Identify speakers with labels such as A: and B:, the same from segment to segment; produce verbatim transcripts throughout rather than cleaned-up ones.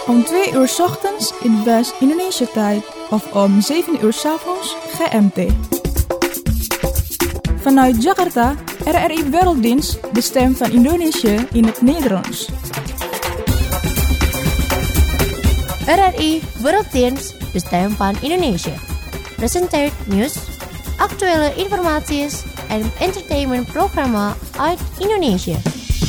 A: Om twee uur 's ochtends in West-Indonesia-tijd of om zeven uur 's avonds G M T. Vanuit Jakarta, R R I Werelddienst, de stem van Indonesië in het Nederlands.
B: R R I Werelddienst, de stem van Indonesië. Presenteert nieuws, actuele informatie en entertainmentprogramma uit Indonesië.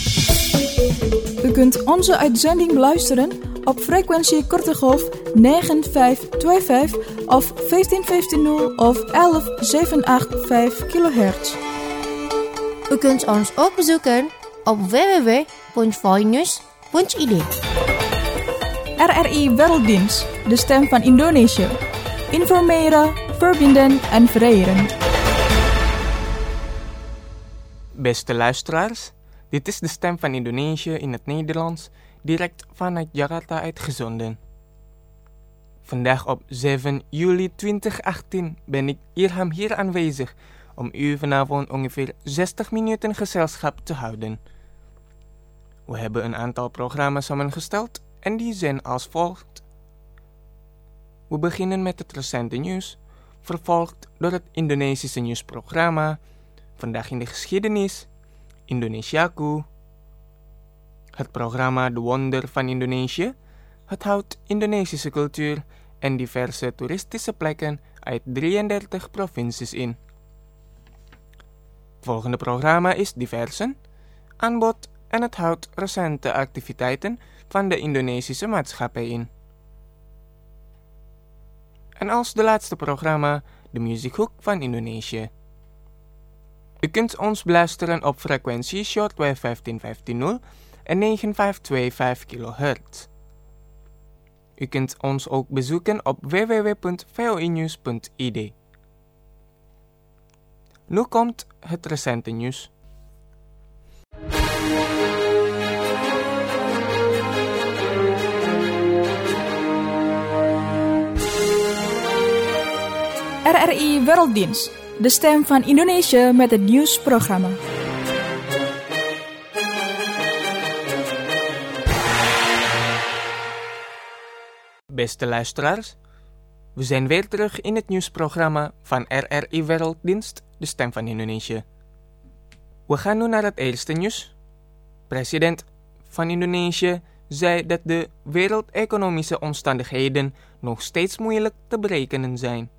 A: U kunt onze uitzending beluisteren op frequentie korte golf negen vijf twee vijf of vijftien vijftien of elf zeven acht vijf kilohertz.
B: U kunt ons ook bezoeken op w w w punt voinews punt i d.
A: R R I Werelddienst, de stem van Indonesië. Informeren, verbinden en vereren.
C: Beste luisteraars, dit is de stem van Indonesië in het Nederlands, direct vanuit Jakarta uitgezonden. Vandaag op zeven juli tweeduizend achttien ben ik Irham hier aanwezig om u vanavond ongeveer zestig minuten gezelschap te houden. We hebben een aantal programma's samengesteld en die zijn als volgt. We beginnen met het recente nieuws, vervolgd door het Indonesische nieuwsprogramma, Vandaag in de Geschiedenis, Indonesiaku, het programma De Wonder van Indonesië, het houdt Indonesische cultuur en diverse toeristische plekken uit drieëndertig provincies in. Het volgende programma is Diversen, aanbod en het houdt recente activiteiten van de Indonesische maatschappij in. En als de laatste programma de muziekhoek van Indonesië. U kunt ons beluisteren op frequentie shortwave vijftien vijftien en negen vijf twee vijf kilohertz. U kunt ons ook bezoeken op w w w punt voinews punt i d. Nu komt het recente nieuws.
A: R R I Werelddienst, de stem van Indonesië met het nieuwsprogramma.
C: Beste luisteraars, we zijn weer terug in het nieuwsprogramma van R R I Werelddienst, de stem van Indonesië. We gaan nu naar het eerste nieuws. President van Indonesië zei dat de wereldeconomische omstandigheden nog steeds moeilijk te berekenen zijn.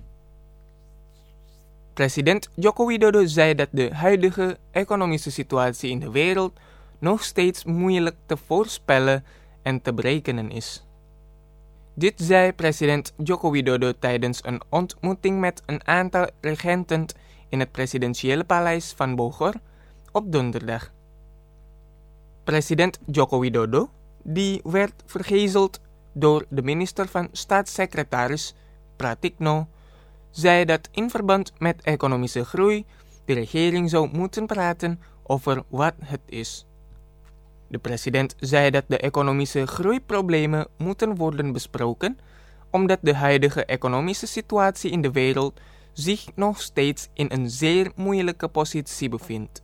C: President Joko Widodo zei dat de huidige economische situatie in de wereld nog steeds moeilijk te voorspellen en te berekenen is. Dit zei president Joko Widodo tijdens een ontmoeting met een aantal regenten in het presidentiële paleis van Bogor op donderdag. President Joko Widodo, die werd vergezeld door de minister van Staatssecretaris Pratikno, zei dat in verband met economische groei de regering zou moeten praten over wat het is. De president zei dat de economische groeiproblemen moeten worden besproken, omdat de huidige economische situatie in de wereld zich nog steeds in een zeer moeilijke positie bevindt.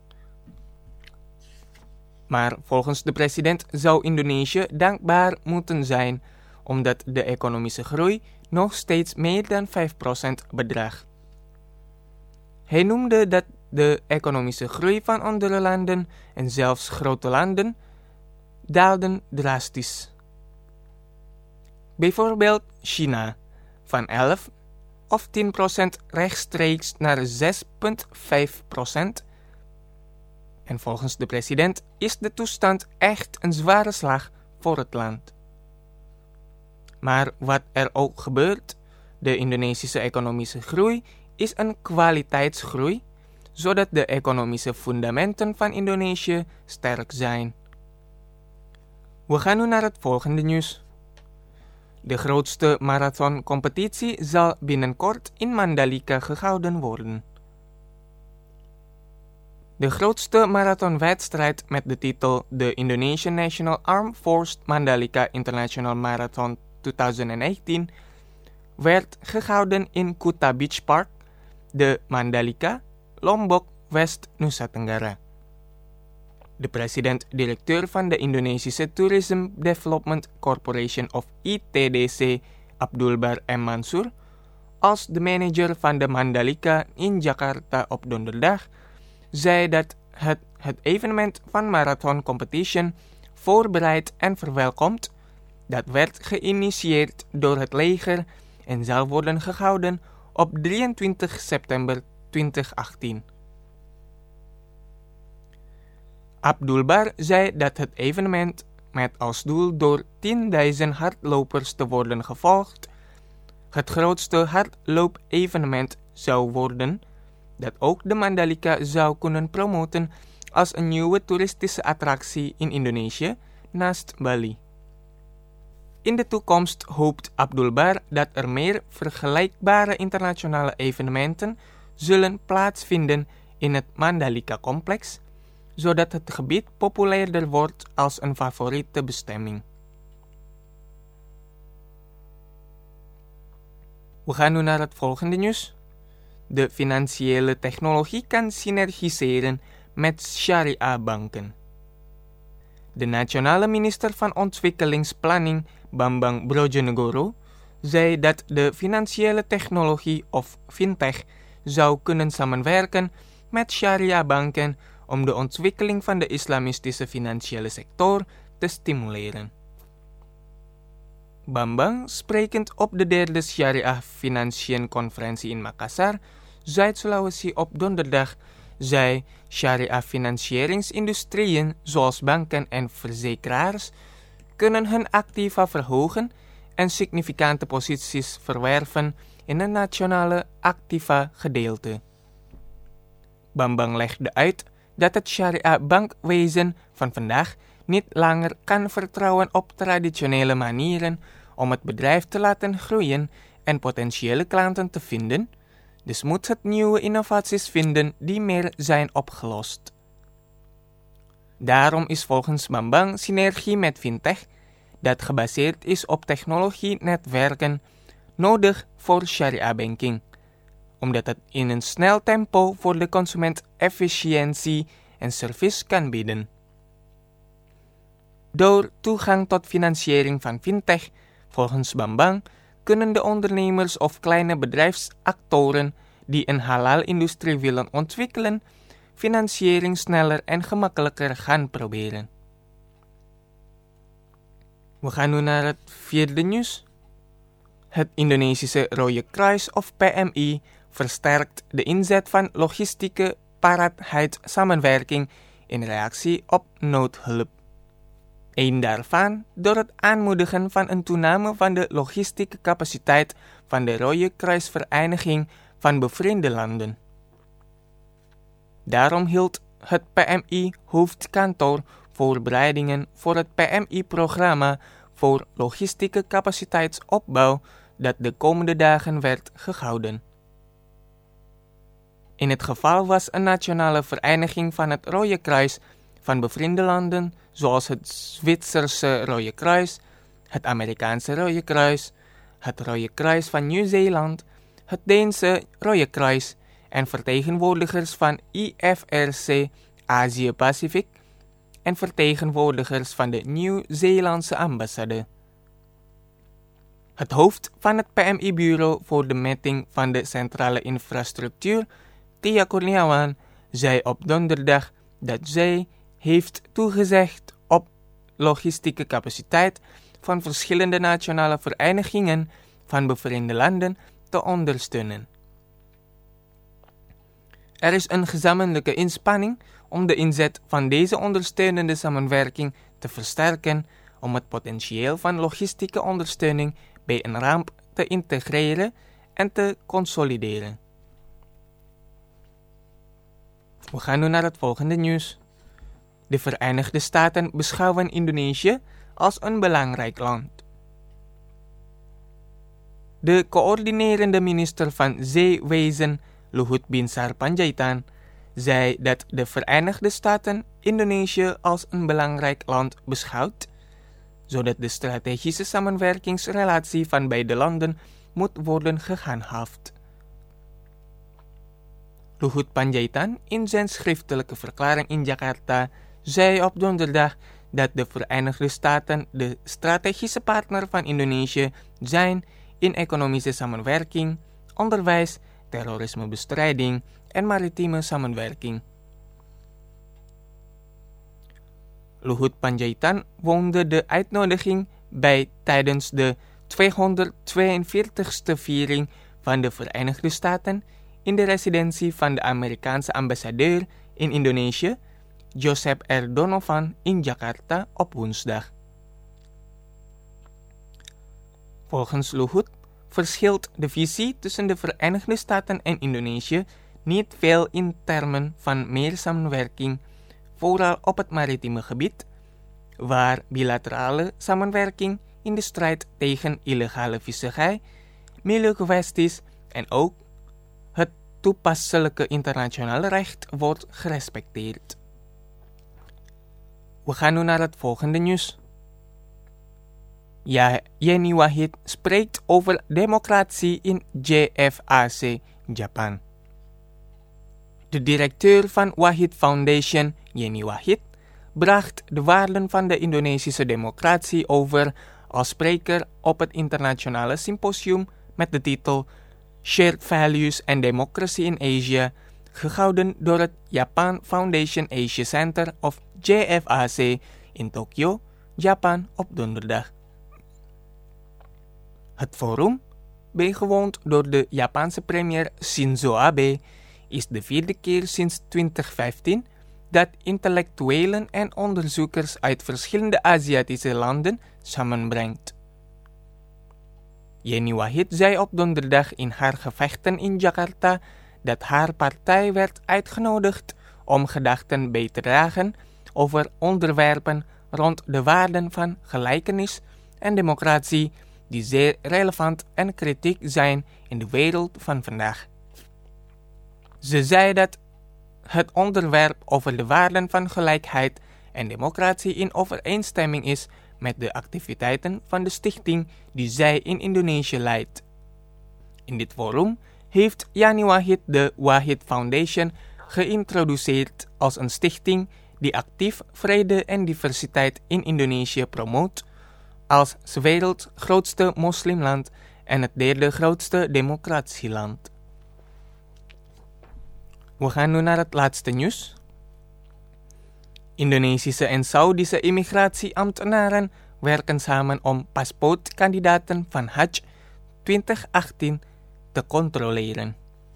C: Maar volgens de president zou Indonesië dankbaar moeten zijn, omdat de economische groei nog steeds meer dan vijf procent bedraagt. Hij noemde dat de economische groei van andere landen en zelfs grote landen daalden drastisch. Bijvoorbeeld China, van elf of tien procent rechtstreeks naar zes komma vijf procent. En volgens de president is de toestand echt een zware slag voor het land. Maar wat er ook gebeurt, de Indonesische economische groei is een kwaliteitsgroei, zodat de economische fundamenten van Indonesië sterk zijn. We gaan nu naar het volgende nieuws. De grootste marathoncompetitie zal binnenkort in Mandalika gehouden worden. De grootste marathonwedstrijd met de titel de Indonesian National Armed Forces Mandalika International Marathon tweeduizend negentien werd gehouden in Kuta Beach Park, de Mandalika, Lombok, West Nusa Tenggara. De president-directeur van de Indonesische Tourism Development Corporation of I T D C, Abdulbar M. Mansur, als de manager van de Mandalika in Jakarta op donderdag, zei dat het, het evenement van Marathon Competition voorbereid en verwelkomt, dat werd geïnitieerd door het leger en zal worden gehouden op drieëntwintig september tweeduizend achttien. Abdulbar zei dat het evenement met als doel door tienduizend hardlopers te worden gevolgd, het grootste hardloop-evenement zou worden, dat ook de Mandalika zou kunnen promoten als een nieuwe toeristische attractie in Indonesië naast Bali. In de toekomst hoopt Abdulbar dat er meer vergelijkbare internationale evenementen zullen plaatsvinden in het Mandalika-complex, zodat het gebied populairder wordt als een favoriete bestemming. We gaan nu naar het volgende nieuws. De financiële technologie kan synergiseren met Sharia-banken. De nationale minister van Ontwikkelingsplanning, Bambang Brojonegoro, zei dat de financiële technologie of fintech zou kunnen samenwerken met Sharia-banken om de ontwikkeling van de islamistische financiële sector te stimuleren. Bambang, sprekend op de derde Sharia Financiën Conferentie in Makassar, Zuid-Sulawesi op donderdag, zei Sharia financieringsindustrieën zoals banken en verzekeraars kunnen hun activa verhogen en significante posities verwerven in een nationale activa gedeelte. Bambang legde uit dat het Sharia-bankwezen van vandaag niet langer kan vertrouwen op traditionele manieren om het bedrijf te laten groeien en potentiële klanten te vinden, dus moet het nieuwe innovaties vinden die meer zijn opgelost. Daarom is volgens Bambang synergie met fintech, dat gebaseerd is op technologienetwerken, nodig voor Sharia-banking, omdat het in een snel tempo voor de consument efficiëntie en service kan bieden. Door toegang tot financiering van fintech, volgens Bambang, kunnen de ondernemers of kleine bedrijfsactoren die een halal-industrie willen ontwikkelen, financiering sneller en gemakkelijker gaan proberen. We gaan nu naar het vierde nieuws. Het Indonesische Rode Kruis of P M I versterkt de inzet van logistieke paraatheid-samenwerking in reactie op noodhulp. Eén daarvan door het aanmoedigen van een toename van de logistieke capaciteit van de Rode Kruisvereniging van bevriende landen. Daarom hield het P M I-hoofdkantoor voorbereidingen voor het P M I-programma voor logistieke capaciteitsopbouw dat de komende dagen werd gehouden. In het geval was een nationale vereniging van het Rode Kruis van bevriende landen, zoals het Zwitserse Rode Kruis, het Amerikaanse Rode Kruis, het Rode Kruis van Nieuw-Zeeland, het Deense Rode Kruis en vertegenwoordigers van I F R C Azië-Pacific en vertegenwoordigers van de Nieuw-Zeelandse ambassade. Het hoofd van het P M I-bureau voor de meting van de centrale infrastructuur, Tia Kurniawan, zei op donderdag dat zij heeft toegezegd op logistieke capaciteit van verschillende nationale verenigingen van bevriende landen te ondersteunen. Er is een gezamenlijke inspanning om de inzet van deze ondersteunende samenwerking te versterken om het potentieel van logistieke ondersteuning bij een ramp te integreren en te consolideren. We gaan nu naar het volgende nieuws. De Verenigde Staten beschouwen Indonesië als een belangrijk land. De coördinerende minister van Zeewezen, Luhut Binsar Panjaitan, zei dat de Verenigde Staten Indonesië als een belangrijk land beschouwt, zodat de strategische samenwerkingsrelatie van beide landen moet worden gehandhaafd. Luhut Panjaitan in zijn schriftelijke verklaring in Jakarta zei op donderdag dat de Verenigde Staten de strategische partner van Indonesië zijn in economische samenwerking, onderwijs, terrorismebestrijding en maritieme samenwerking. Luhut Panjaitan woonde de uitnodiging bij tijdens de tweehonderdtweeënveertigste viering van de Verenigde Staten in de residentie van de Amerikaanse ambassadeur in Indonesië, Joseph R. Donovan, in Jakarta op woensdag. Volgens Luhut verschilt de visie tussen de Verenigde Staten en Indonesië niet veel in termen van meer samenwerking, vooral op het maritieme gebied, waar bilaterale samenwerking in de strijd tegen illegale visserij, milieukwesties en ook het toepasselijke internationale recht wordt gerespecteerd. We gaan nu naar het volgende nieuws. Ja, Yeni Wahid spreekt over democratie in J F A C, Japan. De directeur van Wahid Foundation, Yeni Wahid, bracht de waarden van de Indonesische democratie over als spreker op het internationale symposium met de titel Shared Values and Democracy in Asia, gehouden door het Japan Foundation Asia Center of J F A C in Tokio, Japan op donderdag. Het forum, bijgewoond door de Japanse premier Shinzo Abe, is de vierde keer sinds twintig vijftien dat intellectuelen en onderzoekers uit verschillende Aziatische landen samenbrengt. Yeni Wahid zei op donderdag in haar gevechten in Jakarta dat haar partij werd uitgenodigd om gedachten bij te dragen over onderwerpen rond de waarden van gelijkenis en democratie die zeer relevant en kritiek zijn in de wereld van vandaag. Ze zei dat het onderwerp over de waarden van gelijkheid en democratie in overeenstemming is met de activiteiten van de stichting die zij in Indonesië leidt. In dit forum heeft Yeni Wahid de Wahid Foundation geïntroduceerd als een stichting die actief vrede en diversiteit in Indonesië promoot, als 's werelds grootste moslimland en het derde grootste democratieland. We gaan nu naar het laatste nieuws. Indonesische en Saoedische immigratieambtenaren werken samen om paspoortkandidaten van Hajj twintig achttien te controleren.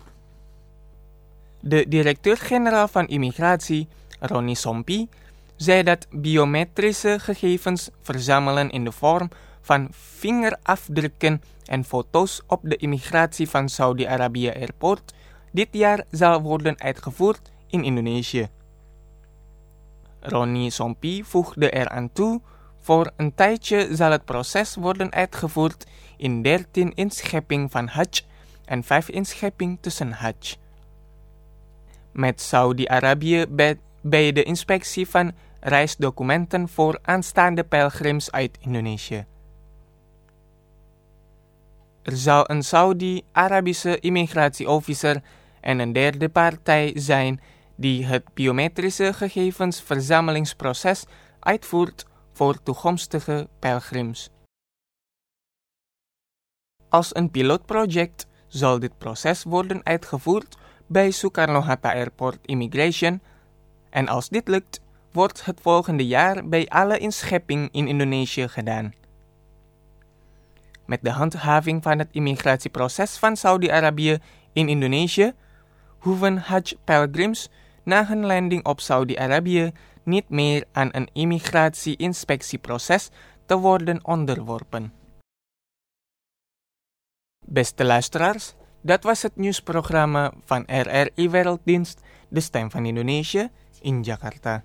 C: De directeur-generaal van immigratie, Roni Sompi, zei dat biometrische gegevens verzamelen in de vorm van vingerafdrukken en foto's op de immigratie van Saudi-Arabië Airport dit jaar zal worden uitgevoerd in Indonesië. Roni Sompi voegde eraan toe, voor een tijdje zal het proces worden uitgevoerd in dertien inschepping van Hajj en vijf inschepping tussen Hajj. Met Saudi-Arabië bij, bij de inspectie van reisdocumenten voor aanstaande pelgrims uit Indonesië. Er zou een Saudi-Arabische immigratieofficer en een derde partij zijn die het biometrische gegevensverzamelingsproces uitvoert voor toekomstige pelgrims. Als een pilootproject zal dit proces worden uitgevoerd bij Soekarno-Hatta Airport Immigration en als dit lukt, wordt het volgende jaar bij alle inscheppingen in Indonesië gedaan. Met de handhaving van het immigratieproces van Saudi-Arabië in Indonesië hoeven Hajj-pelgrims na hun landing op Saudi-Arabië niet meer aan een immigratie-inspectieproces te worden onderworpen. Beste luisteraars, dat was het nieuwsprogramma van R R I Werelddienst, de Stem van Indonesië, in Jakarta.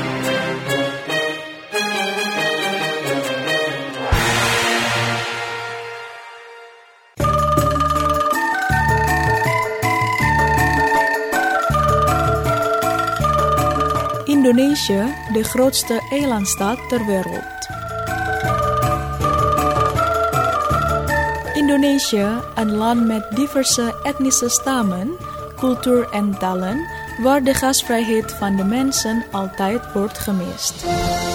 A: Indonesië, de grootste eilandstaat ter wereld. Indonesië, een land met diverse etnische stammen, cultuur en talen, waar de gastvrijheid van de mensen altijd wordt gemist.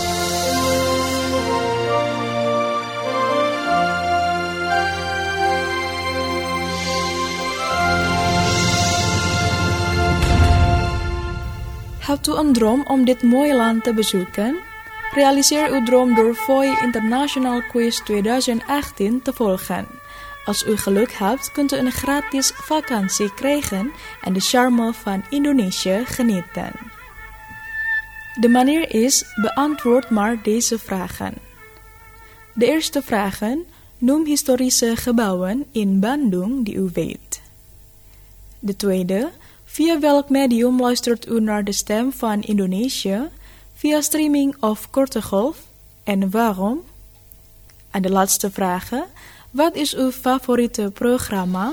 A: Hebt u een droom om dit mooie land te bezoeken? Realiseer uw droom door V O I International Quiz twintig achttien te volgen. Als u geluk hebt, kunt u een gratis vakantie krijgen en de charme van Indonesië genieten. De manier is, beantwoord maar deze vragen. De eerste vragen: noem historische gebouwen in Bandung die u weet. De tweede: via welk medium luistert u naar de stem van Indonesië? Via streaming of korte golf? En waarom? En de laatste vragen: wat is uw favoriete programma?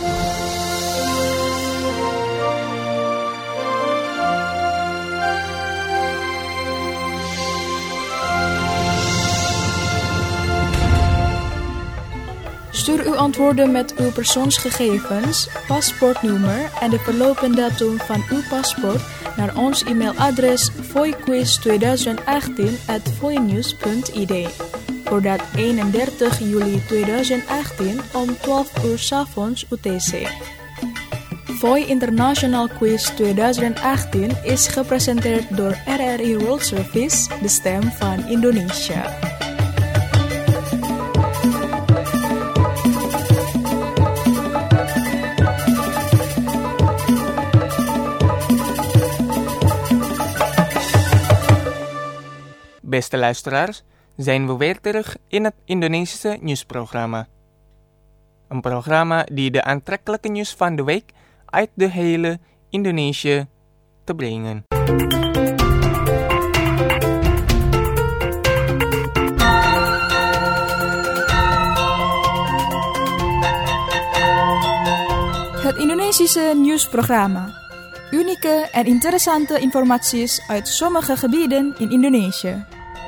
A: Stuur uw antwoorden met uw persoonsgegevens, paspoortnummer en de verloopdatum van uw paspoort naar ons e-mailadres voiquiz twintig achttien at voinews punt i d. Voordat eenendertig juli twintig achttien om twaalf uur 's avonds U T C. V O I International Quiz twintig achttien is gepresenteerd door R R I World Service, de stem van Indonesië.
C: Beste luisteraars, zijn we weer terug in het Indonesische nieuwsprogramma. Een programma die de aantrekkelijke nieuws van de week uit de hele Indonesië te brengen.
A: Het Indonesische nieuwsprogramma. Unieke en interessante informaties uit sommige gebieden in Indonesië.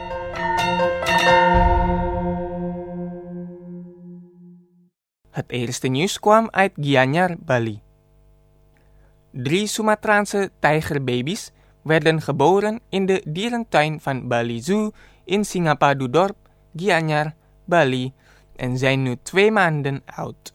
C: Het eerste nieuws kwam uit Gianyar, Bali. Drie Sumatraanse tijgerbaby's werden geboren in de dierentuin van Bali Zoo in Singapadudorp, Gianyar, Bali en zijn nu twee maanden oud.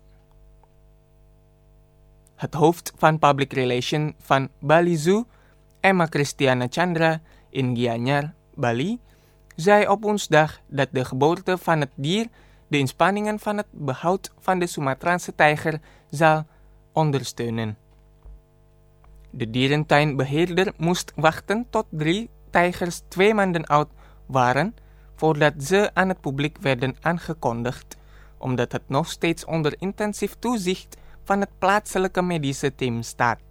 C: Het hoofd van Public Relation van Bali Zoo, Emma Christiana Chandra in Gianyar, Bali, zei op woensdag dat de geboorte van het dier de inspanningen van het behoud van de Sumatraanse tijger zal ondersteunen. De dierentuinbeheerder moest wachten tot drie tijgers twee maanden oud waren voordat ze aan het publiek werden aangekondigd, omdat het nog steeds onder intensief toezicht van het plaatselijke medische team staat.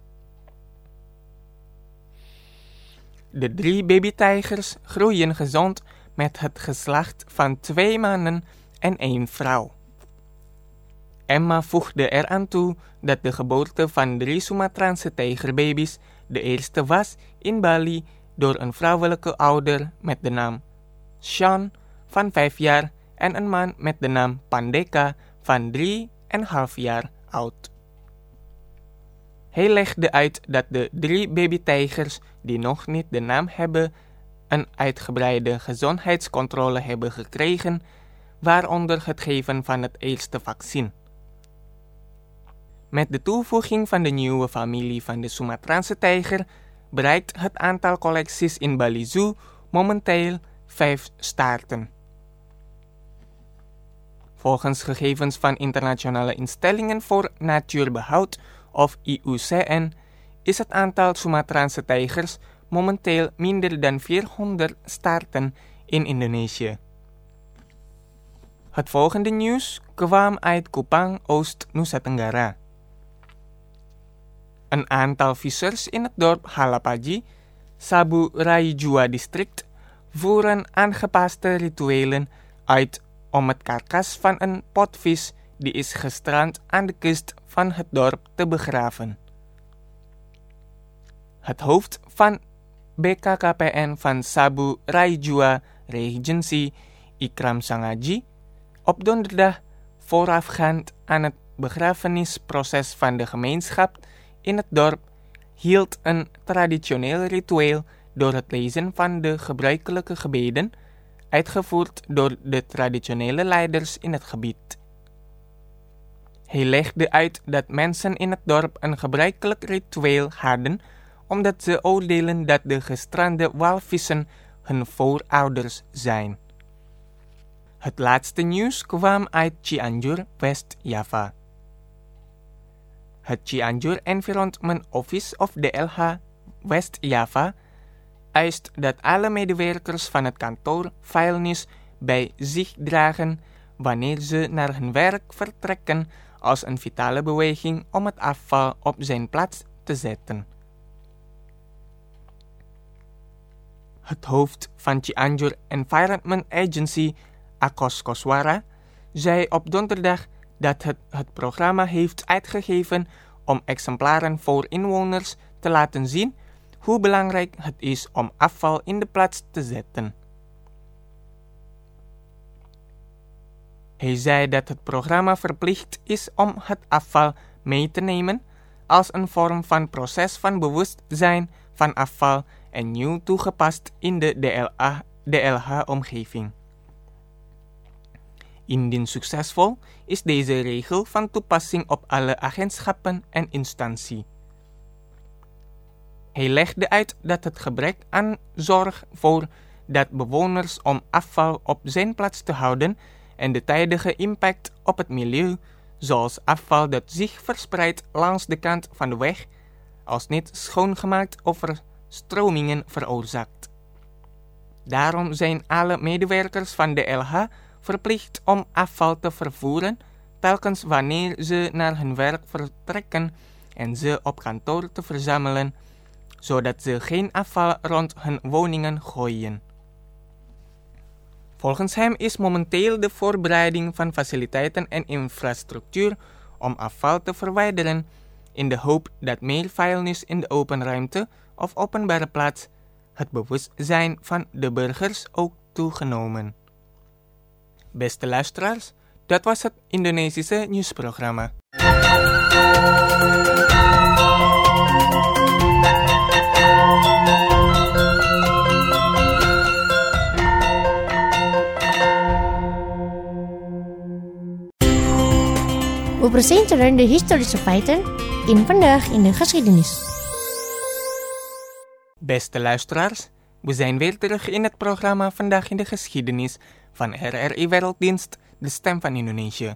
C: De drie babytijgers groeien gezond met het geslacht van twee mannen en één vrouw. Emma voegde eraan toe dat de geboorte van drie Sumatraanse tijgerbaby's de eerste was in Bali door een vrouwelijke ouder met de naam Sean van vijf jaar en een man met de naam Pandeka van drie en half jaar oud. Hij legde uit dat de drie babytijgers die nog niet de naam hebben een uitgebreide gezondheidscontrole hebben gekregen, waaronder het geven van het eerste vaccin. Met de toevoeging van de nieuwe familie van de Sumatraanse tijger bereikt het aantal collecties in Bali Zoo momenteel vijf staarten. Volgens gegevens van Internationale Instellingen voor Natuurbehoud of I U C N is het aantal Sumatraanse tijgers momenteel minder dan vierhonderd staarten in Indonesië. Het volgende nieuws kwam uit Kupang, Oost Nusa Tenggara. Een aantal vissers in het dorp Halapaji, Sabu Raijua district, voeren aangepaste rituelen uit om het karkas van een potvis die is gestrand aan de kust van het dorp te begraven. Het hoofd van B K K P N van Sabu Raijua Regency, Ikram Sangaji, op donderdag voorafgaand aan het begrafenisproces van de gemeenschap in het dorp, hield een traditioneel ritueel door het lezen van de gebruikelijke gebeden, uitgevoerd door de traditionele leiders in het gebied. Hij legde uit dat mensen in het dorp een gebruikelijk ritueel hadden, omdat ze oordelen dat de gestrande walvissen hun voorouders zijn. Het laatste nieuws kwam uit Cianjur, West-Java. Het Cianjur Environment Office of D L H West-Java eist dat alle medewerkers van het kantoor vuilnis bij zich dragen wanneer ze naar hun werk vertrekken, als een vitale beweging om het afval op zijn plaats te zetten. Het hoofd van Cianjur Environment Agency, Akos Koswara, zei op donderdag dat het het programma heeft uitgegeven om exemplaren voor inwoners te laten zien hoe belangrijk het is om afval in de plaats te zetten. Hij zei dat het programma verplicht is om het afval mee te nemen als een vorm van proces van bewustzijn van afval en nieuw toegepast in de D L H-omgeving. Indien succesvol is deze regel van toepassing op alle agentschappen en instanties. Hij legde uit dat het gebrek aan zorg voor dat bewoners om afval op zijn plaats te houden en de tijdige impact op het milieu, zoals afval dat zich verspreidt langs de kant van de weg, als niet schoongemaakt of verstromingen veroorzaakt. Daarom zijn alle medewerkers van de L H verplicht om afval te vervoeren telkens wanneer ze naar hun werk vertrekken en ze op kantoor te verzamelen, zodat ze geen afval rond hun woningen gooien. Volgens hem is momenteel de voorbereiding van faciliteiten en infrastructuur om afval te verwijderen in de hoop dat meer vuilnis in de open ruimte of openbare plaats het bewustzijn van de burgers ook toegenomen. Beste luisteraars, dat was het Indonesische nieuwsprogramma.
B: We presenteren de historische feiten in Vandaag in de Geschiedenis.
C: Beste luisteraars, we zijn weer terug in het programma Vandaag in de Geschiedenis van R R I Werelddienst, de Stem van Indonesië.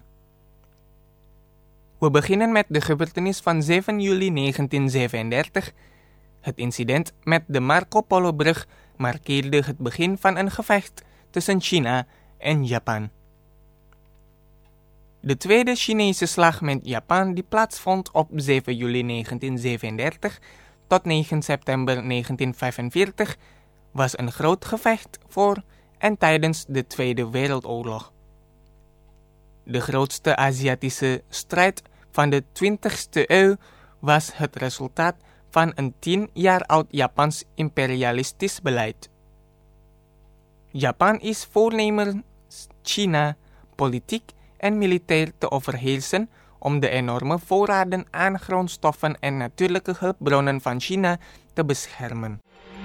C: We beginnen met de gebeurtenis van zeven juli negentien zevenendertig. Het incident met de Marco Polo-brug markeerde het begin van een gevecht tussen China en Japan. De tweede Chinese slag met Japan die plaatsvond op zeven juli negentien zevenendertig tot negen september negentien vijfenveertig was een groot gevecht voor en tijdens de Tweede Wereldoorlog. De grootste Aziatische strijd van de twintigste eeuw was het resultaat van een tien jaar oud Japans imperialistisch beleid. Japan is voornemens China politiek en militair te overheersen om de enorme voorraden aan grondstoffen en natuurlijke hulpbronnen van China te beschermen.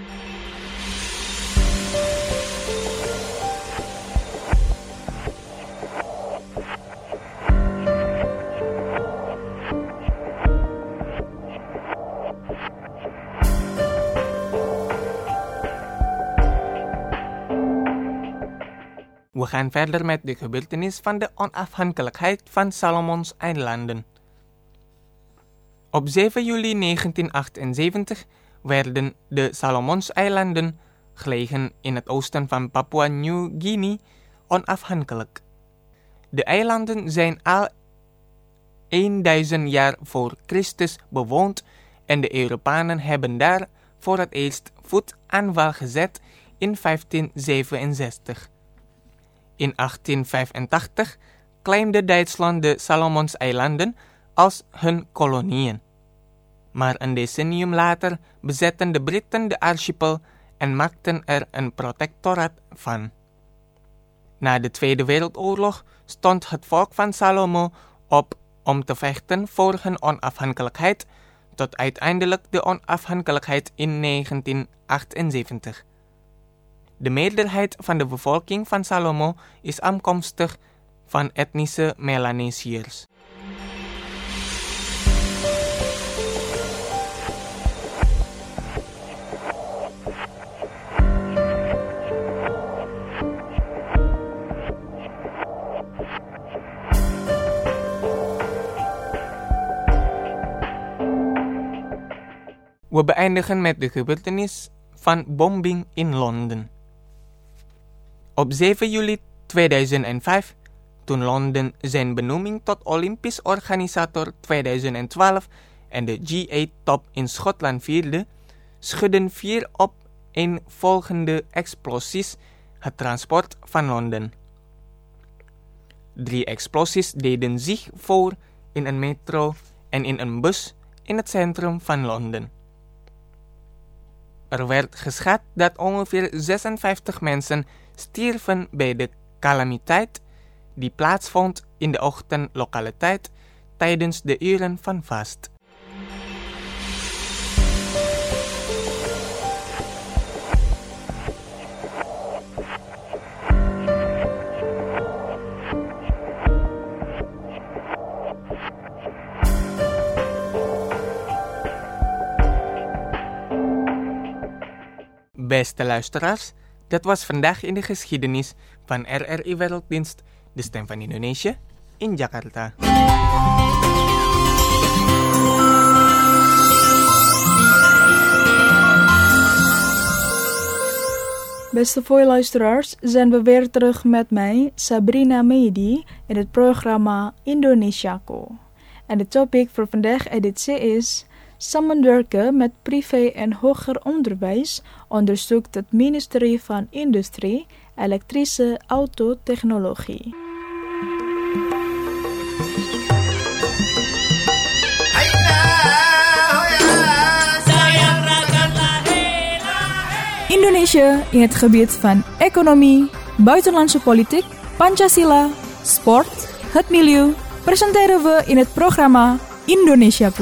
C: We gaan verder met de gebeurtenis van de onafhankelijkheid van Salomonseilanden. Op zeven juli negentien achtenzeventig werden de Salomonseilanden, gelegen in het oosten van Papua Nieuw-Guinea, onafhankelijk. De eilanden zijn al duizend jaar voor Christus bewoond en de Europeanen hebben daar voor het eerst voet aan wal gezet in vijftien zevenenzestig. In achttien vijfentachtig claimde Duitsland de Salomonseilanden als hun kolonieën. Maar een decennium later bezetten de Britten de archipel en maakten er een protectoraat van. Na de Tweede Wereldoorlog stond het volk van Salomo op om te vechten voor hun onafhankelijkheid, tot uiteindelijk de onafhankelijkheid in negentien achtenzeventig. De meerderheid van de bevolking van Salomo is afkomstig van etnische Melanesiërs. We beëindigen met de gebeurtenis van bombing in Londen. Op zeven juli tweeduizend vijf, toen Londen zijn benoeming tot Olympisch organisator tweeduizend twaalf en de G acht-top in Schotland vierde, schudden vier opeenvolgende explosies het transport van Londen. Drie explosies deden zich voor in een metro en in een bus in het centrum van Londen. Er werd geschat dat ongeveer zesenvijftig mensen stierven bij de calamiteit die plaatsvond in de ochtendlokaliteit tijdens de uren van vast. Beste luisteraars, dat was vandaag in de geschiedenis van R R I Werelddienst, de stem van Indonesië, in Jakarta.
A: Beste voorluisteraars, zijn we weer terug met mij, Sabrina Mehdi, in het programma Indonesiaku. En de topic voor vandaag editie is: samenwerken met privé en hoger onderwijs onderzoekt het ministerie van Industrie, Elektrische Autotechnologie. Indonesië in het gebied van economie, buitenlandse politiek, Pancasila, sport, het milieu, presenteren we in het programma Indonesiaku.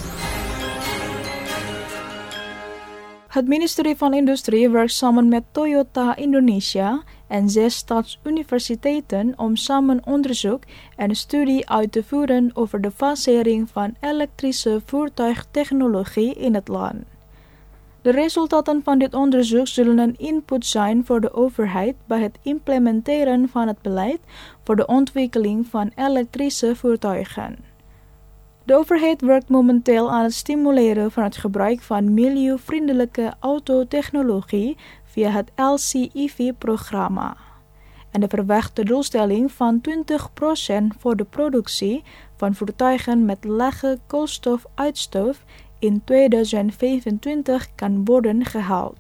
A: Het ministerie van Industrie werkt samen met Toyota Indonesia en zes staatsuniversiteiten om samen onderzoek en studie uit te voeren over de fasering van elektrische voertuigtechnologie in het land. De resultaten van dit onderzoek zullen een input zijn voor de overheid bij het implementeren van het beleid voor de ontwikkeling van elektrische voertuigen. De overheid werkt momenteel aan het stimuleren van het gebruik van milieuvriendelijke autotechnologie via het L C I V-programma. En de verwachte doelstelling van twintig procent voor de productie van voertuigen met lage koolstofuitstoot in tweeduizend vijfentwintig kan worden gehaald.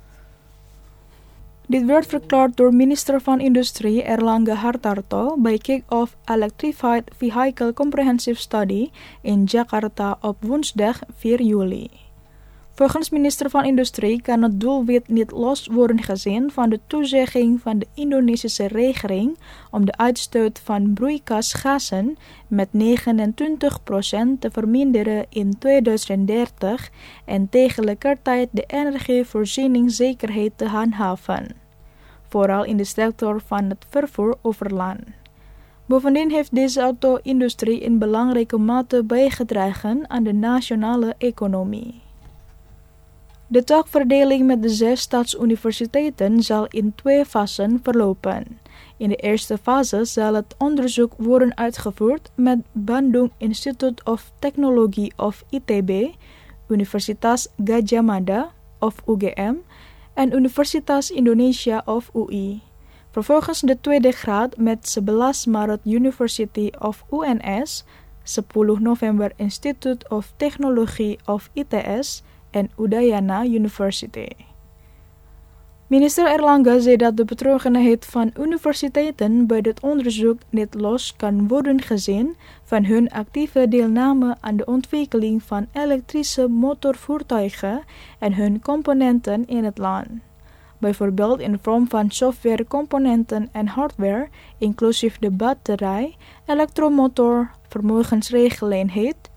A: Dit werd verklaard door minister van Industrie Erlangga Hartarto bij Kick-Off Electrified Vehicle Comprehensive Study in Jakarta op woensdag vier juli. Volgens minister van Industrie kan het doelwit niet los worden gezien van de toezegging van de Indonesische regering om de uitstoot van broeikasgassen met negenentwintig procent te verminderen in tweeduizend dertig en tegelijkertijd de energievoorzieningszekerheid te handhaven, vooral in de sector van het vervoer over land. Bovendien heeft deze auto-industrie in belangrijke mate bijgedragen aan de nationale economie. De taakverdeling met de zes staatsuniversiteiten zal in twee fasen verlopen. In de eerste fase zal het onderzoek worden uitgevoerd met Bandung Institute of Technology of I T B, Universitas Gadjah Mada of U G M en Universitas Indonesia of U I. Vervolgens de tweede graad met sebelas Maret University of U N S, sepuluh November Institute of Technology of I T S en Udayana University. Minister Erlangga zei dat de betrokkenheid van universiteiten bij dit onderzoek niet los kan worden gezien van hun actieve deelname aan de ontwikkeling van elektrische motorvoertuigen en hun componenten in het land. Bijvoorbeeld in vorm van softwarecomponenten en hardware, inclusief de batterij, elektromotor, vermogensregeleenheid,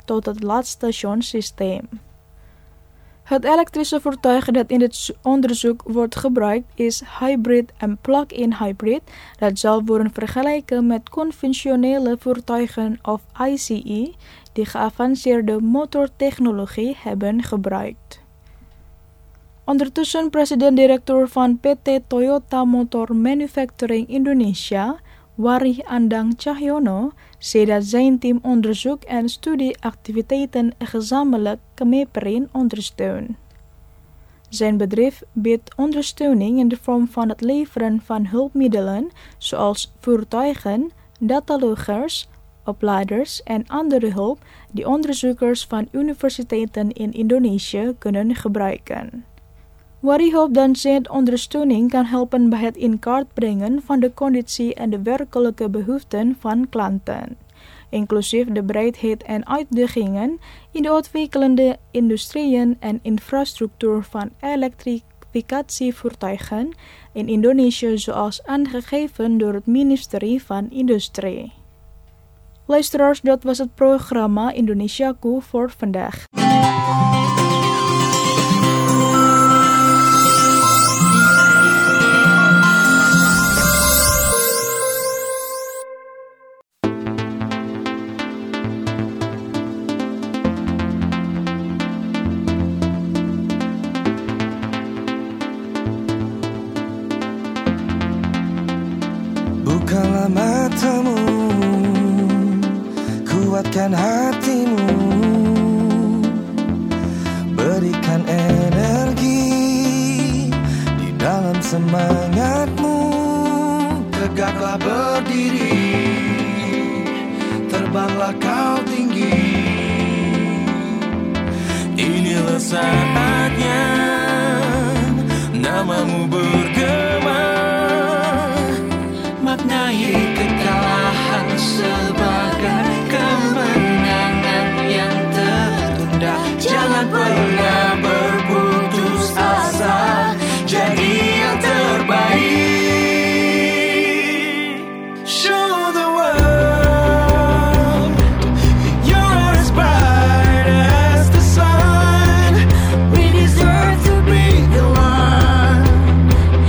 A: tot het laadstationssysteem. Het elektrische voertuig dat in dit onderzoek wordt gebruikt is hybrid en plug-in hybrid. Dat zal worden vergeleken met conventionele voertuigen of I C E die geavanceerde motortechnologie hebben gebruikt. Ondertussen president-directeur van P T Toyota Motor Manufacturing Indonesia, Wari Andang Cahyono, zei dat zijn team onderzoek en studieactiviteiten gezamenlijk Kemeperin ondersteunt. Zijn bedrijf biedt ondersteuning in de vorm van het leveren van hulpmiddelen zoals voertuigen, dataloggers, opleiders en andere hulp die onderzoekers van universiteiten in Indonesië kunnen gebruiken. Wari hoopt dat zijn ondersteuning kan helpen bij het in kaart brengen van de conditie en de werkelijke behoeften van klanten, inclusief de breedheid en uitdagingen in de ontwikkelende industrieën en infrastructuur van elektrificatievoertuigen in Indonesië, zoals aangegeven door het ministerie van Industrie. Luisteraars, dat was het programma Indonesiaku voor vandaag.
D: Bukalah matamu, kuatkan hatimu, berikan energi di dalam semangatmu. Tegaklah berdiri, terbanglah kau tinggi. Inilah saatnya namamu bergema. Maknai kekalahan sebagai kemenangan yang tertunda. Jangan pernah berputus asa, jadi yang terbaik. Show the world you're as bright as the sun. We deserve to be the one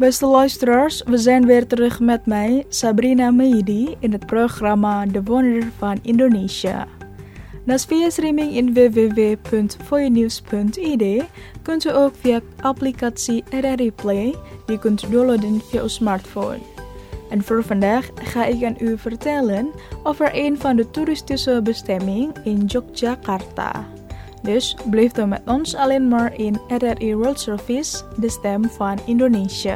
A: Beste luisteraars, we zijn weer terug met mij, Sabrina Meidi, in het programma De Wonder van Indonesië. Naast via streaming in w w w punt voinews punt i d kunt u ook via applicatie R R I Play, die kunt downloaden via uw smartphone. En voor vandaag ga ik aan u vertellen over een van de toeristische bestemmingen in Yogyakarta. Dus blijf dan met ons alleen maar in R R I World Service, de stem van Indonesië.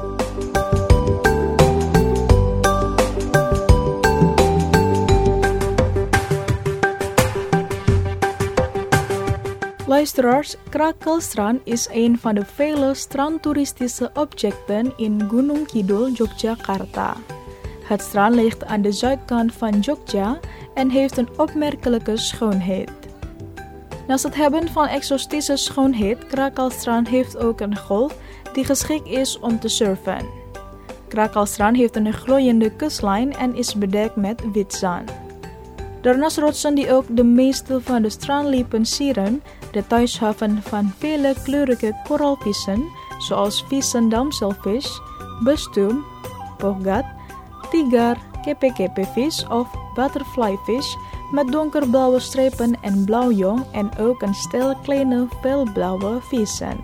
A: Luisteraars, Krakelstrand is een van de vele strandtoeristische objecten in Gunung Kidul, Yogyakarta. Het strand ligt aan de zuidkant van Jogja en heeft een opmerkelijke schoonheid. Naast het hebben van exotische schoonheid, Krakelstrand heeft ook een golf die geschikt is om te surfen. Krakelstrand heeft een glooiende kustlijn en is bedekt met wit zand. Daarnaast rotsen die ook de meeste van de strandlippen sieren, de thuishaven van vele kleurige koraalvissen, zoals vissen damselvis, bestuum, pogat, tigar, kepe-kepevis of butterflyfish met donkerblauwe strepen en blauwjong en ook een stel kleine felblauwe vissen.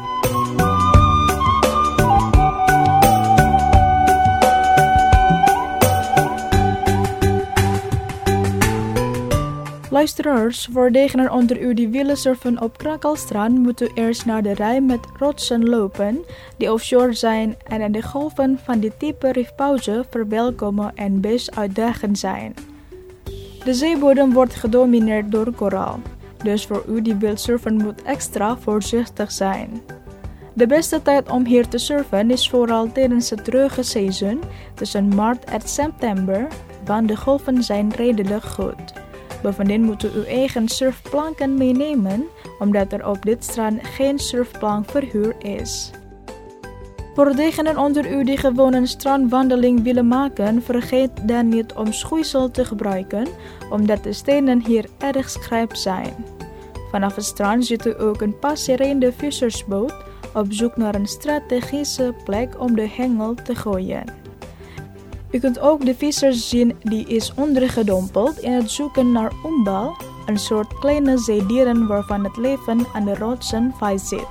A: Luisteraars, voor degenen onder u die willen surfen op Krakelstrand, moet u eerst naar de rij met rotsen lopen, die offshore zijn en in de golven van dit type rifpauze verwelkomen en best uitdagend zijn. De zeebodem wordt gedomineerd door koraal, dus voor u die wilt surfen moet extra voorzichtig zijn. De beste tijd om hier te surfen is vooral tijdens het droge seizoen, tussen maart en september, want de golven zijn redelijk goed. Bovendien moet u uw eigen surfplanken meenemen, omdat er op dit strand geen surfplankverhuur is. Voor degenen onder u die gewoon een strandwandeling willen maken, vergeet dan niet om schoeisel te gebruiken, omdat de stenen hier erg scherp zijn. Vanaf het strand ziet u ook een passerende vissersboot op zoek naar een strategische plek om de hengel te gooien. U kunt ook de vissers zien die is ondergedompeld in het zoeken naar umbal, een soort kleine zeedieren waarvan het leven aan de rotsen vastzit.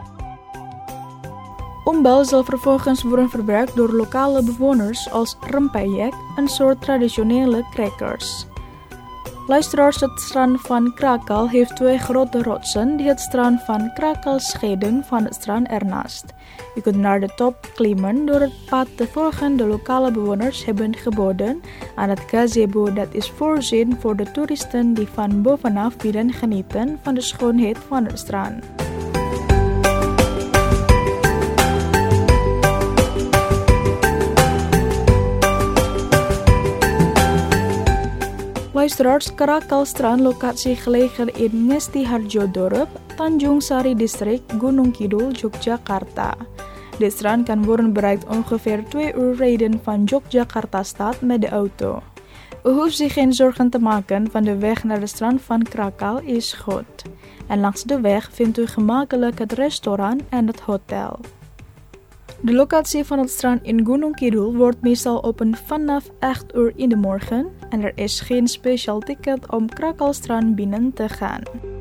A: Umbal zal vervolgens worden verwerkt door lokale bewoners als rempeyek, een soort traditionele crackers. Luisteraars, het strand van Krakel heeft twee grote rotsen die het strand van Krakel scheiden van het strand ernaast. U kunt naar de top klimmen door het pad te volgen de lokale bewoners hebben geboden aan het gazebo dat is voorzien voor de toeristen die van bovenaf willen genieten van de schoonheid van het strand. Luisteraars, Krakelstrand, locatie gelegen in Ngesti Harjodorp, Tanjung Sari Distrik, Gunung Kidul, Yogyakarta. Dit strand kan worden bereikt ongeveer twee uur rijden van Yogyakarta stad met de auto. U hoeft zich geen zorgen te maken, van de weg naar het strand van Krakel is goed. En langs de weg vindt u gemakkelijk het restaurant en het hotel. De locatie van het strand in Gunung Kidul wordt meestal open vanaf acht uur in de morgen en er is geen speciaal ticket om Krakelstrand binnen te gaan.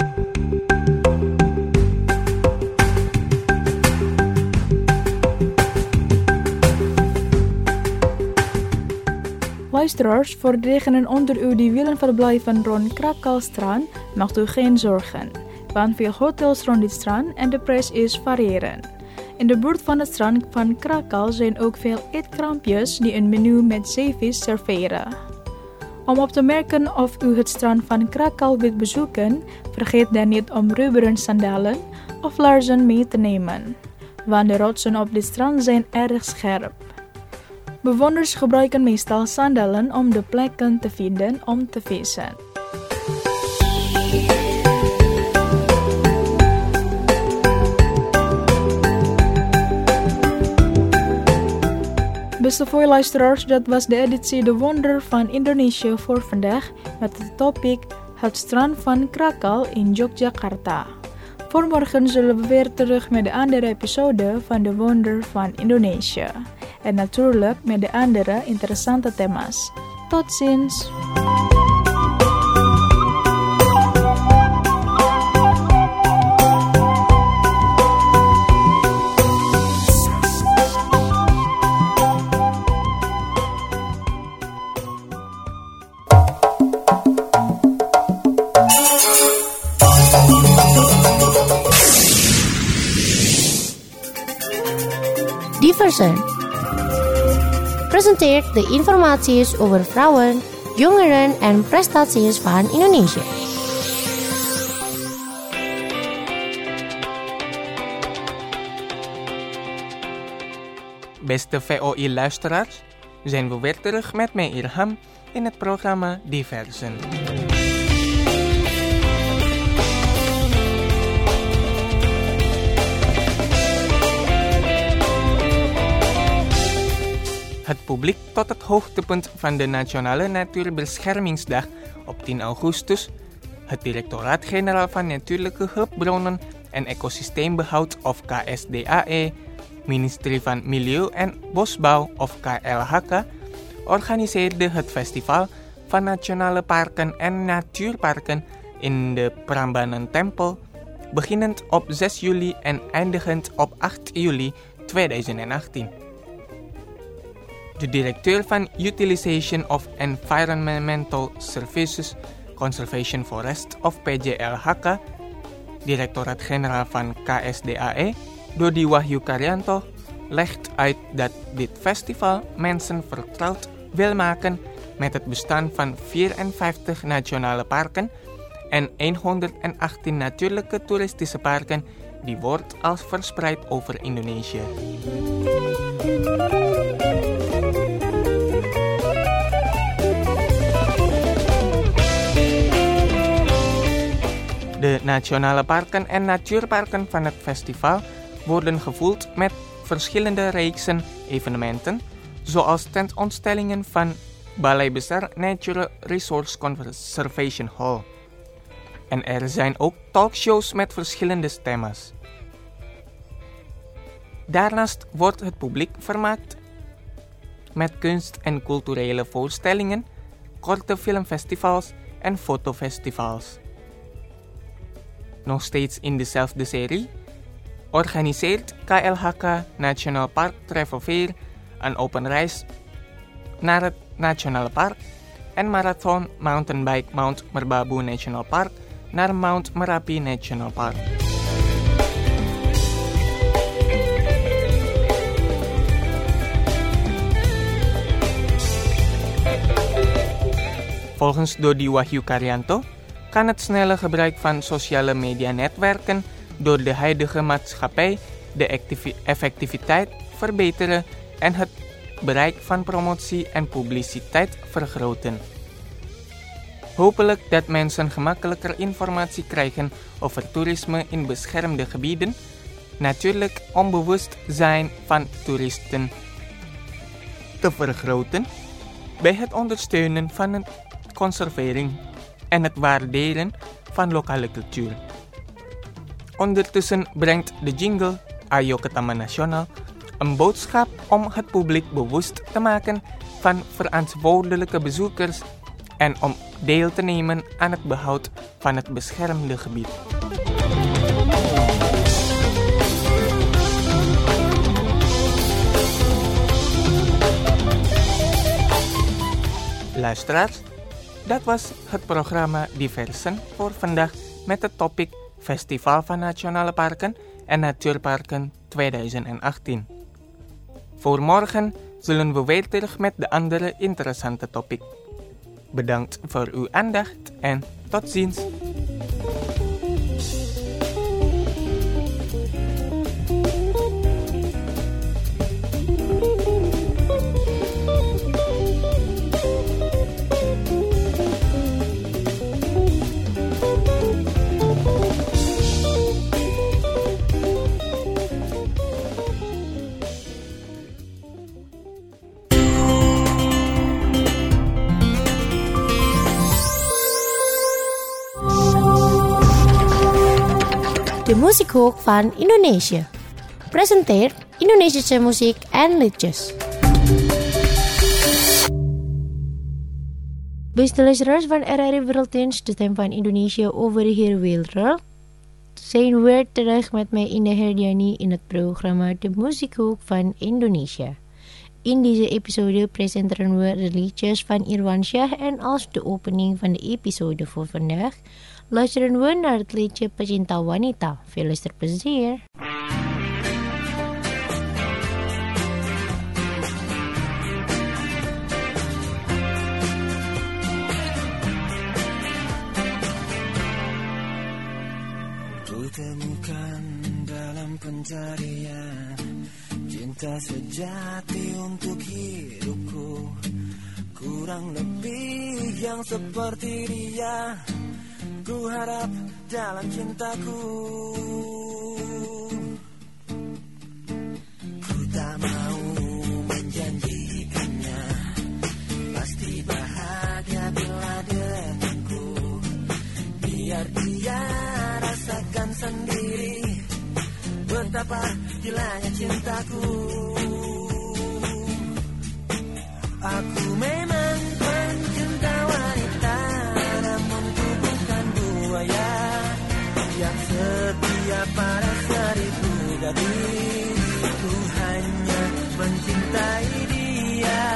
A: Luisteraars, voor degenen onder u die willen verblijven rond Krakelstrand, maakt u geen zorgen, want veel hotels rond dit strand en de prijs is variëren. In de buurt van het strand van Krakel zijn ook veel eetkrampjes die een menu met zeevis serveren. Om op te merken of u het strand van Krakel wilt bezoeken, vergeet dan niet om rubberen sandalen of laarzen mee te nemen, want de rotsen op dit strand zijn erg scherp. Bewoners gebruiken meestal sandalen om de plekken te vinden om te vissen. Beste voorluisteraars, dat was de editie De Wonder van Indonesië voor vandaag met het topic Het strand van Krakel in Yogyakarta. Voor morgen zullen we weer terug met de andere episode van de Wonder van Indonesië. En natuurlijk met de andere interessante thema's. Tot ziens!
B: Diversen presenteert de informaties over vrouwen, jongeren en prestaties van Indonesië.
C: Beste V O I-luisteraars, zijn we weer terug met mij Irham in het programma Diversen. Het publiek tot het hoogtepunt van de Nationale Natuurbeschermingsdag op tien augustus, het Directoraat-Generaal van Natuurlijke Hulpbronnen en Ecosysteembehoud of K S D A E, Ministerie van Milieu en Bosbouw of K L H K, organiseerde het Festival van Nationale Parken en Natuurparken in de Prambanan Tempel, beginnend op zes juli en eindigend op acht juli tweeduizend achttien. De directeur van Utilization of Environmental Services Conservation Forest of P J L H K, Directoraat-Generaal van K S D A E, Dodi Wahyu Karyanto, legt uit dat dit festival mensen vertrouwd wil maken met het bestaan van vierenvijftig nationale parken en honderdachttien natuurlijke toeristische parken die wordt als verspreid over Indonesië. De nationale parken en natuurparken van het festival worden gevuld met verschillende reeksen evenementen, zoals tentoonstellingen van Balai Besar Natural Resource Conservation Hall. En er zijn ook talkshows met verschillende thema's. Daarnaast wordt het publiek vermaakt met kunst- en culturele voorstellingen, korte filmfestivals en fotofestivals. Nog steeds in dezelfde serie organiseert K L H K National Park Travel Fair een open reis naar het Nationale Park en marathon mountainbike Mount Merbabu National Park naar Mount Merapi National Park. Volgens Dodi Wahyu Karyanto kan het snelle gebruik van sociale medianetwerken door de huidige maatschappij de effectiviteit verbeteren en het bereik van promotie en publiciteit vergroten. Hopelijk dat mensen gemakkelijker informatie krijgen over toerisme in beschermde gebieden, natuurlijk om bewustzijn van toeristen te vergroten bij het ondersteunen van het conservering en het waarderen van lokale cultuur. Ondertussen brengt de jingle Ayo ke Taman Nasional een boodschap om het publiek bewust te maken van verantwoordelijke bezoekers en om deel te nemen aan het behoud van het beschermde gebied. Luisteraars, dat was het programma Diversen voor vandaag met het topic Festival van Nationale Parken en Natuurparken tweeduizend achttien. Voor morgen zullen we weer terug met de andere interessante topic. Bedankt voor uw aandacht en tot ziens.
B: de muziekhoek van Indonesië. Presenteert Indonesische muziek en liedjes. Beste luisteraars van R R I Werelddienst, de stem van Indonesië over de hele wereld, zijn weer terug met mij Indah Herdiani in het programma De Muziekhoek van Indonesië. In deze episode presenteren we de liedjes van Irwansyah en als de opening van de episode voor vandaag luisteren we naar het liedje Pecinta Wanita. Veel luisterplezier!
D: Kutemukan dalam pencarian cinta sejati untuk hidupku, kurang lebih yang seperti dia. Ku harap dalam cintaku, ku tak mau menjanjikannya pasti bahagia bila denganku. Biar dia rasakan sendiri betapa gilanya cintaku. Aku memang pencinta wanita, namun ku bukan buaya yang setia pada seribu gadis. Ku hanya mencintai dia.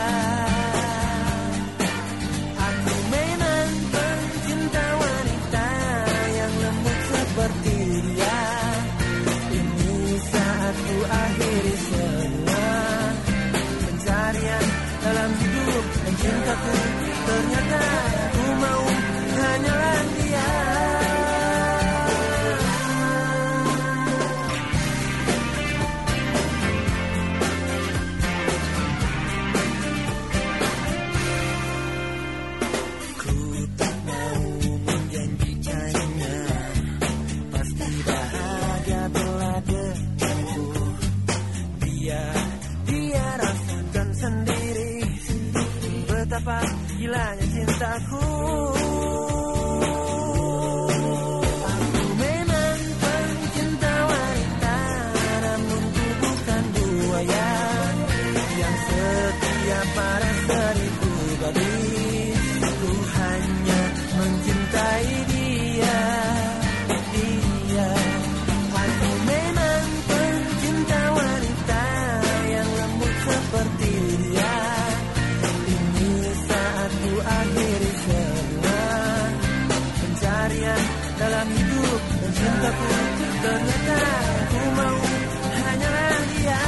D: Aku memang pencinta wanita yang lembut seperti dia. Ini saat ku akhiri semua pencarian dalam hidup dan cintaku. Ternyata ku mau hanyalah dia. Ku tak mau menjanjikannya pasti bahagia bila denganku. Biar dia rasakan sendiri betapa gilanya cintaku. Aku memang pencinta wanita, namun ku bukan buaya yang setia pada seribu gadis. Ku hanya mencintai dia, dia. Aku memang pencinta wanita yang lembut seperti dia. Ini saat ku akhiri semua pencarian dalam hidup dan cintaku. Ternyata ku mau hanyalah dia.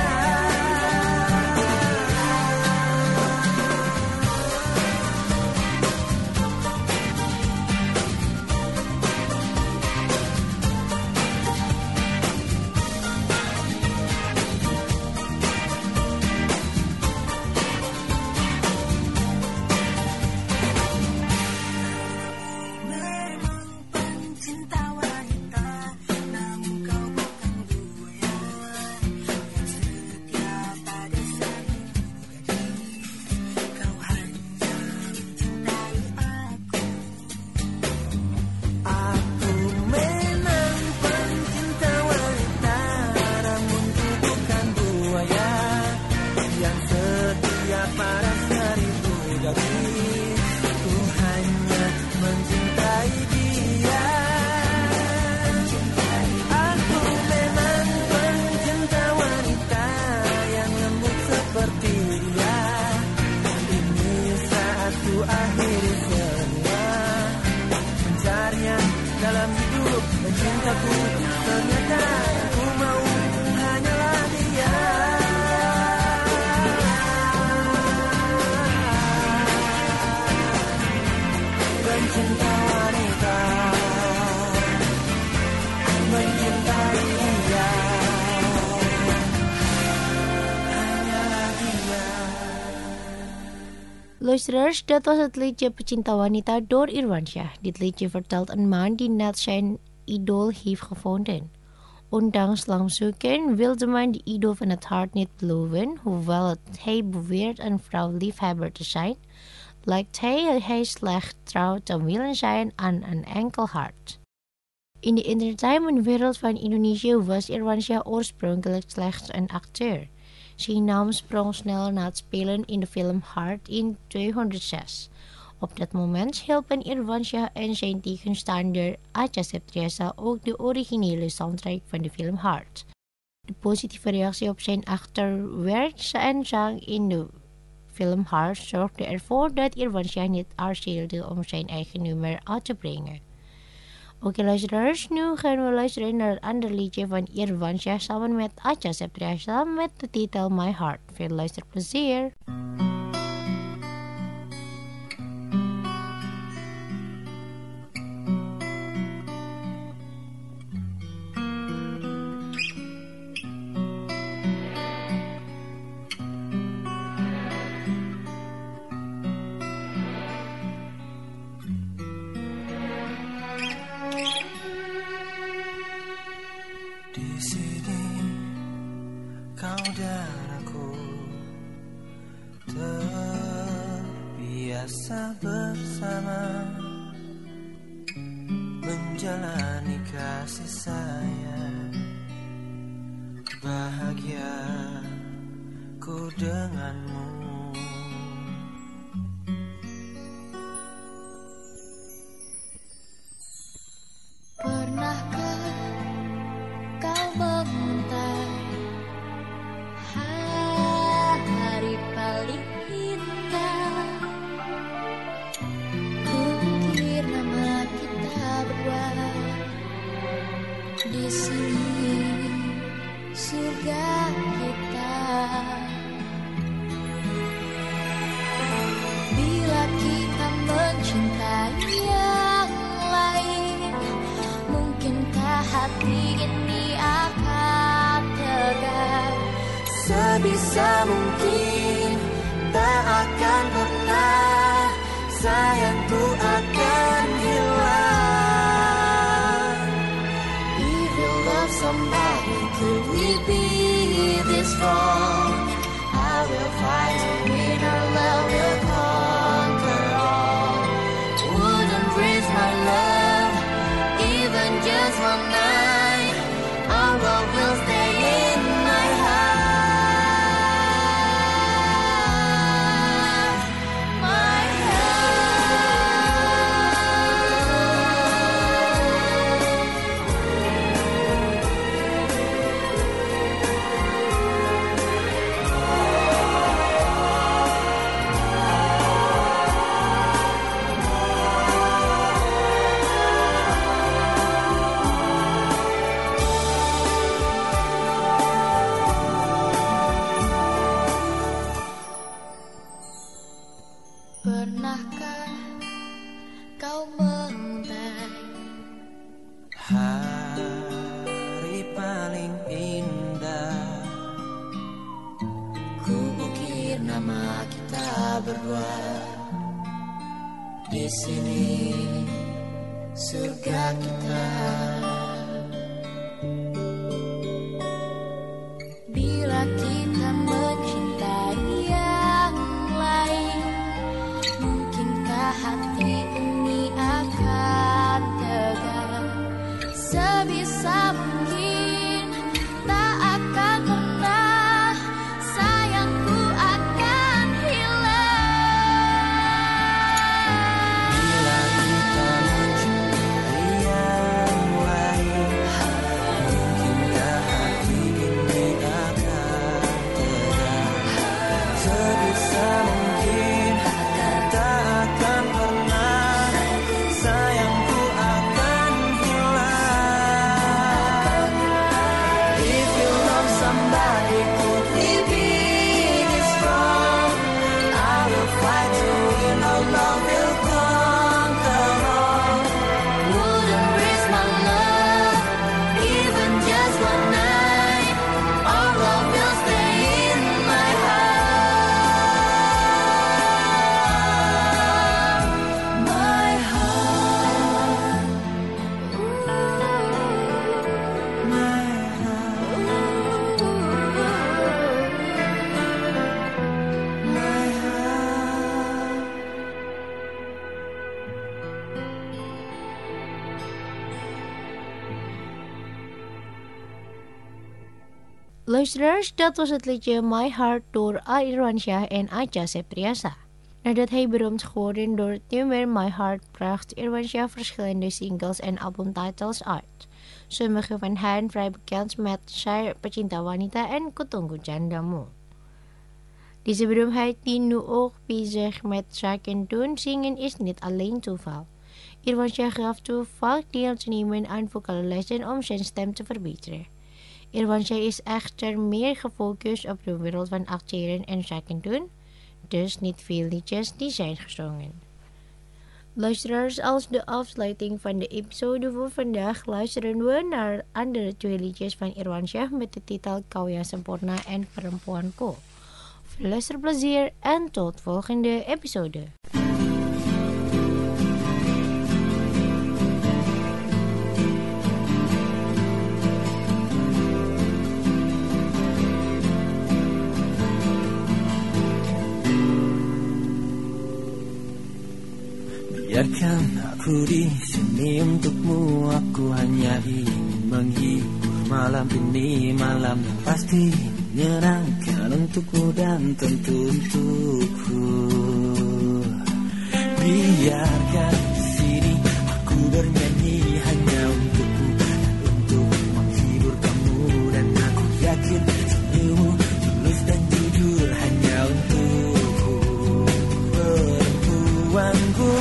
B: Luisteraars, dat was het liedje Pecinta Wanita door Irwansyah. Dit liedje vertelt een man die net zijn idool heeft gevonden. Ondanks lang zoeken wil de man de idool van het hart niet beloven, hoewel het hij beweert een vrouw liefhebber te zijn, lijkt hij hij slecht trouw te willen zijn aan een enkel hart. In de entertainmentwereld van Indonesië was Irwansyah oorspronkelijk slechts een acteur. Zijn naam sprong snel na het spelen in de film Heart in tweehonderdzes. Op dat moment hielpen Irwansyah en zijn tegenstander Acha Septriasa ook de originele soundtrack van de film Heart. De positieve reactie op zijn achterwerk en zang in de film Heart zorgde ervoor dat Irwansyah niet aarzelde om zijn eigen nummer uit te brengen. Oké luisteraars, nu gaan we luisteren naar een ander liedje van Irwansyah samen met Acha Septriasa met de titel My Heart. Veel luisterplezier!
D: Terbiasa bersama menjalani kasih sayang, bahagia ku denganmu.
E: Pernahkah kau menguntai hari paling indah? Kukir nama kita berdua di sini, surga kita. Bila kita mencintai yang lain, mungkinkah hati ini akan tegar? Sebisa mungkin tak akan pernah sayangku akan hilang. If you love somebody, could we be this strong? I will fight to win, our love will conquer all. Wouldn't risk my love, even just one night. Our love will stay in my heart. Pernahkah kau menguntai
D: hari paling indah?
E: Ku ukir nama kita berdua di sini, surga kita. Bila kita mencintai yang lain, mungkinkah hati ini akan tegar? Sebisa mungkin tak akan pernah sayangku akan hilang.
D: Bila kita mencintai yang lain,
B: Luisteraars, dat was het liedje My Heart door A. Irwansyah en Acha Septriasa. Nadat hij beroemd geworden door het nummer My Heart bracht Irwansyah verschillende singles en albumtitles uit. Sommige van hen vrij bekend met Saya Pecinta Wanita en Kutunggu Candamu. Deze beroemdheid die nu ook bezig met zaken doen zingen is niet alleen toeval. Irwansyah gaf toe vaak deel te nemen aan vocale lessen om zijn stem te verbeteren. Irwansyah is echter meer gefocust op de wereld van acteren en zaken doen, dus niet veel liedjes die zijn gezongen. Luisteraars, als de afsluiting van de episode voor vandaag luisteren we naar andere twee liedjes van Irwansyah met de titel Kau Yang Sempurna en Perempuanku. Veel luisterplezier en tot volgende episode.
D: Biarkan aku di sini untukmu, aku hanya ingin menghibur malam ini, malam yang pasti menyenangkan untukmu dan tentu untukku. Biarkan di sini aku bernyanyi hanya untukmu, untuk menghibur kamu, dan aku yakin senyummu tulus dan jujur hanya untukku, perempuanku.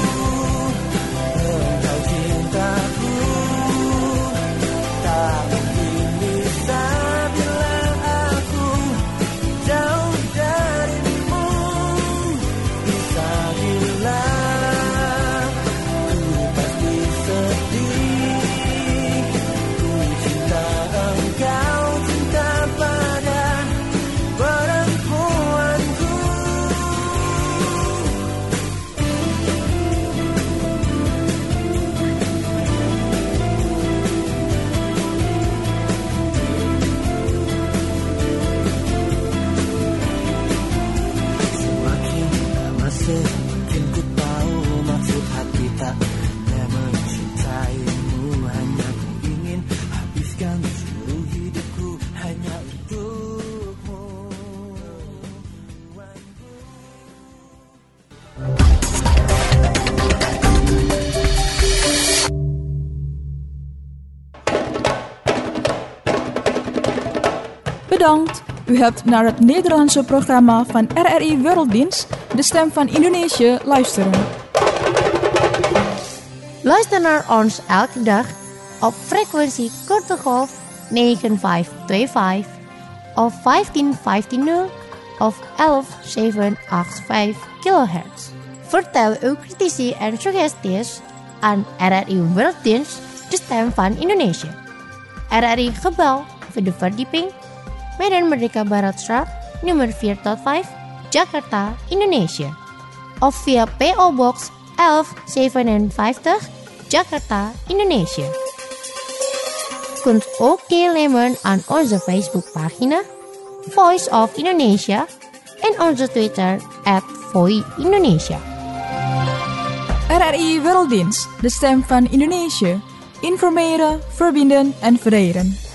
A: Bedankt. U hebt naar het Nederlandse programma van R R I Werelddienst, de stem van Indonesië, luisteren.
B: Luister naar ons elke dag op frequentie korte golf negen vijf twee vijf of vijftien vijftien of elf zeven acht vijf kilohertz. Vertel uw critici en suggesties aan R R I Werelddienst, de stem van Indonesië. R R I Gebel voor de verdieping, Medan Merdeka Baratstraat, nummer vier tot vijf, Jakarta, Indonesia. Of via P O Box elf zevenenvijftig, Jakarta, Indonesia. Kunt ook deelnemen aan onze Facebookpagina Voice of Indonesia en onze Twitter at Voi Indonesia.
A: R R I Werelddienst, de stem van Indonesië. Informeren, verbinden en verenigen.